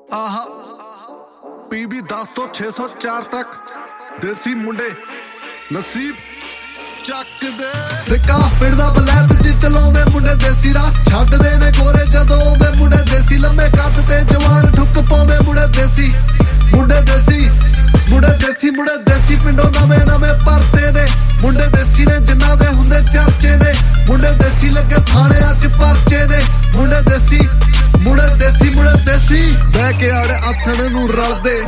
ਆਹਾ PB 10 ਤੋਂ 604 ਤੱਕ ਦੇਸੀ ਮੁੰਡੇ ਨਸੀਬ ਚੱਕਦੇ ਸਿੱਕਾ ਪਿੰਡਾ ਬਲੈਤ ਚ ਚਲਾਉਂਦੇ ਮੁੰਡੇ ਦੇਸੀ ਰਾਹ ਛੱਡਦੇ ਨੇ ਗੋਰੇ ਜਦੋਂ ਆਉਂਦੇ ਮੁੰਡੇ ਦੇਸੀ ਲੰਮੇ ਕੱਦ ਤੇ ਜਵਾਨ ਠੁੱਕ ਪਾਉਂਦੇ ਮੁੰਡੇ ਦੇਸੀ ਮੁੰਡੇ ਦੇਸੀ ਮੁੰਡੇ ਦੇਸੀ ਮੁੰਡੇ ਦੇਸੀ ਪਿੰਡੋਂ ਨਵੇਂ ਨਵੇਂ ਪਰਤੇ ਨੇ ਮੁੰਡੇ ਦੇਸੀ ਨੇ ਜਿਨ੍ਹਾਂ ਦੇ ਹੁੰਦੇ ਚਰਚੇ ਨੇ ਮੁੰਡੇ ਦੇਸੀ ਲੱਗੇ ਥਾਣਿਆਂ ਚ ਪਰਚੇ ਨੇ ਮੁੰਡੇ ਦੇਸੀ ਮੁੰਡੇ ਦੇਸੀ ਮੁੰਡੇ ਦੇਸੀ ਬਹਿ ਕੇ ਆੜੇ ਆਥਣ ਨੂੰ ਰਲਦੇ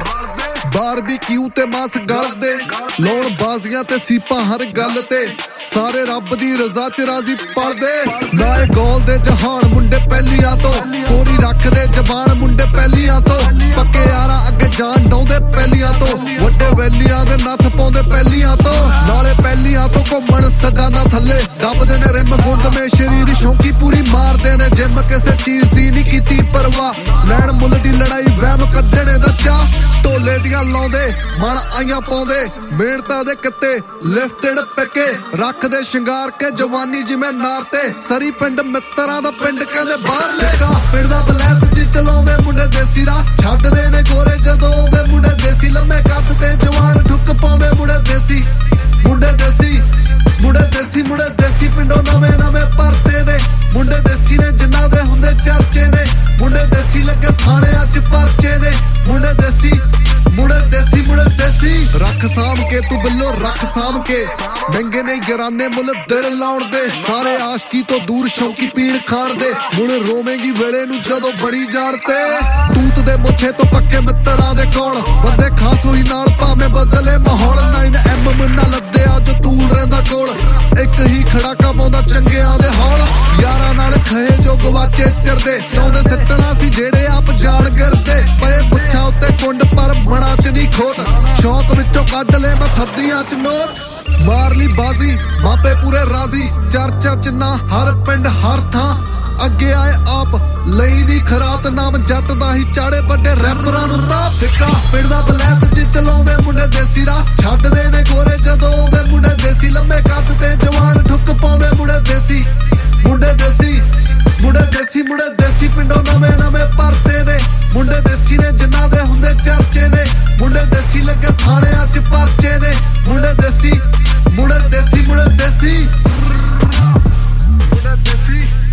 ਬਾਰਬੀਕਿਊ ਤੇ ਮਾਸ ਗਲਦੇ ਲੋਣ ਬਾਜ਼ੀਆਂ ਤੇ ਸੀਪਾਂ ਹਰ ਗੱਲ ਤੇ ਸਾਰੇ ਰੱਬ ਦੀ ਰਜ਼ਾ ਚ ਰਾਜ਼ੀ ਪਲਦੇ ਨਾਲੇ ਗੋਲ ਦੇ ਜਹਾਨ ਮੁੰਡੇ ਪਹਿਲੀਆਂ ਤੋਂ ਕੋਰੀ ਰੱਖਦੇ ਜ਼ਬਾਨ ਮੁੰਡੇ ਪਹਿਲੀਆਂ ਤੋਂ ਪੱਕੇ ਯਾਰਾਂ ਅੱਗੇ ਜਾਨ ਡਾਉਂਦੇ ਪਹਿਲੀਆਂ ਤੋਂ ਵੱਡੇ ਵੈਲੀਆਂ ਦੇ ਨੱਥ ਪਾਉਂਦੇ ਪਹਿਲੀਆਂ ਤੋਂ ਨਾਲੇ ਪਹਿਲੀਆਂ ਤੋਂ ਘੁੰਮਣ ਸਗਾਨਾ ਥੱਲੇ ਦੱਬਦੇ ਨੇ ਰਿਮ ਗੁੰਦਮੇ ਸ਼ਰੀਰ ਸ਼ੌਂਕੀ ਪੂਰੀ ਮਾਰਦੇ ਨੇ ਜਿੰਮ ਕਿਸੇ ਚੀਜ਼ ਦੀ ਨਹੀਂ ਕੀਤੀ ਪਰਵਾਹ ਲੈਣ ਮੁੱਲ ਦੀ ਲੜਾਈ ਵਹਿਮ ਕੱਢਣੇ ਦਾ ਚਾਹ ਢੋਲੇ ਦੀਆਂ ਲਾਉਂਦੇ ਮਨ ਆਈਆਂ ਪਾਉਂਦੇ ਮਿਹਨਤਾਂ ਦੇ ਕਿੱਤੇ ਲਿਫਟਡ ਪਿੱਕੇ ਰੱਖਦੇ ਸ਼ਿੰਗਾਰ ਕੇ ਜਵਾਨੀ ਜਿਵੇਂ ਨਾਰ ਤੇ ਸਰੀ ਪਿੰਡ ਮਿੱਤਰਾਂ ਦਾ ਪਿੰਡ ਕਹਿੰਦੇ ਬਾਹਰ ਲੈਗਾ ਪਿੰਡ ਦਾ ਬਲੈਤ ਚ ਚਲਾਉਂਦੇ ਮੁੰਡੇ ਦੇਸੀ ਰਾਹ ਛੱਡਦੇ ਨੇ ਗੋਰੇ ਜਦੋਂ ਆਉਂਦੇ ਮੁੰਡੇ ਦੇਸੀ ਲੰਮੇ ਕੱਦ ਤੇ ਜਵਾਨ ਠੁੱਕ ਪਾਉਂਦੇ ਮੁੰਡੇ ਦੇਸੀ ਮੁੰਡੇ ਦੇਸੀ ਮੁੰਡੇ ਦੇਸੀ ਮੁੰਡੇ ਦੇਸੀ ਪਿੰਡੋਂ ਨਵੇਂ ਨਵੇਂ ਪਰਤੇ ਨੇ ਮੁੰਡੇ ਦੇਸੀ ਨੇ ਜਿਨ੍ਹਾਂ ਦੇ ਹੁੰਦੇ ਚਰਚੇ ਨੇ ਮੁੰਡੇ ਦੇਸੀ ਲੱਗੇ ਥਾਣਿਆਂ ਚ ਪਰਚੇ ਨੇ ਮੁੰਡੇ ਦੇਸੀ ਮੁੰਡੇ ਦੇਸੀ ਮੁੰਡੇ ਦੇਸੀ ਰੱਖ ਸਾਂਭ ਕੇ ਤੂੰ ਬਿੱਲੋ ਰੱਖ ਸਾਂਭ ਕੇ ਮਹਿੰਗੇ ਨੇ ਗਿਰਾਨੇ ਮੁੱਲ ਦਿਲ ਲਾਉਣ ਦੇ ਸਾਰੇ ਆਸ਼ਕੀ ਤੋਂ ਦੂਰ ਸ਼ੌਂਕੀ ਪੀਣ ਖਾਣ ਦੇ ਮੁੜ ਰੋਵੇਂਗੀ ਵੇਲੇ ਨੂੰ ਜਦੋਂ ਬੜੀ ਜਾਣ ਤੇ ਤੂਤ ਦੇ ਮੁੱਛੇ ਤੋਂ ਪੱਕੇ ਮਿੱਤਰਾਂ ਦੇ ਕੋਲ ਬੰਦੇ ਖਾਸ ਹੋਈ ਨਾਲ ਭਾਵੇਂ ਬਦਲੇ ਮਾਹੌਲ 9M ਮੁੰਨਾ ਲੱਦੇ ਅੱਜ ਤੂਲ ਰਹਿੰਦਾ ਕੋਲ ਇੱਕ ਹੀ ਖੜਾਕਾ ਪਾਉਂਦਾ ਚੰਗਿਆਂ ਦੇ ਹੌਲ ਯਾਰਾਂ ਨਾਲ ਖਏ ਜੋ ਗਵਾਚੇ ਚਿਰਦੇ ਚਾਹੁੰਦੇ ਸਿੱਟਣਾ ਸੀ ਜਿਹੜੇ ਆਪ ਜਾਣ ਗਿਰਦੇ ਪਏ ਮੁੱਛਾਂ ਉੱਤੇ ਕੁੰਡ ਪਰ ਮਣਾ ਚ ਨਹੀਂ ਖੋਟ ਸ਼ੌਕ ਵਿੱਚੋਂ ਕੱਢ ਲੈ ਮੈਂ ਥੱਦੀਆਂ ਚ ਨੋਟ ਮਾਰ ਲਈ ਬਾਜ਼ੀ ਮਾਪੇ ਪੂਰੇ ਰਾਜ਼ੀ ਚਰਚਾ ਚ ਨਾ ਹਰ ਪਿੰਡ ਹਰ ਥਾਂ ਅੱਗੇ ਆਏ ਆਪ ਲਈ ਨਹੀਂ ਖਰਾਤ ਨਾਮ ਜੱਟ ਦਾ ਹੀ ਚਾੜੇ ਵੱਡੇ ਰੈਪਰਾਂ ਨੂੰ ਤਾਂ ਸਿੱਕਾ ਪਿੰਡ ਦਾ ਬਲੈਤ ਚ ਚਲਾਉਂਦੇ ਮੁੰਡੇ ਦੇਸੀ ਰਾਹ ਛੱਡਦੇ ਨੇ ਗੋਰੇ ਜਦੋਂ ਆਉਂਦੇ ਮੁੰਡੇ ਦੇਸੀ ਲੰਮੇ ਕੱਦ ਤੇ ਜਵਾਨ ਠੁੱਕ ਪਾਉਂਦੇ ਮੁੰਡੇ ਦੇਸੀ ਮੁੰਡੇ ਦੇਸੀ ਮੁੰਡੇ ਦੇਸੀ ਮੁੰਡੇ ਦੇਸੀ ਪਿੰਡੋਂ ਨਵੇਂ ਨਵੇਂ ਪਰਤੇ ਨੇ ਮੁੰਡੇ ਦੇਸੀ ਨੇ ਜਿਨ੍ਹਾਂ ਦੇ ਹੁੰਦੇ ਚਰਚੇ ਨੇ ਮੁੰਡੇ ਦੇਸੀ ਲੱਗੇ ਥਾਣਿਆਂ ਚ ਪਰਚੇ ਨੇ ਮੁੰਡੇ ਦੇਸੀ ਮੁੰਡੇ ਦੇਸੀ ਮੁੰਡੇ ਦੇਸੀ ਮੁੰਡੇ ਦੇਸੀ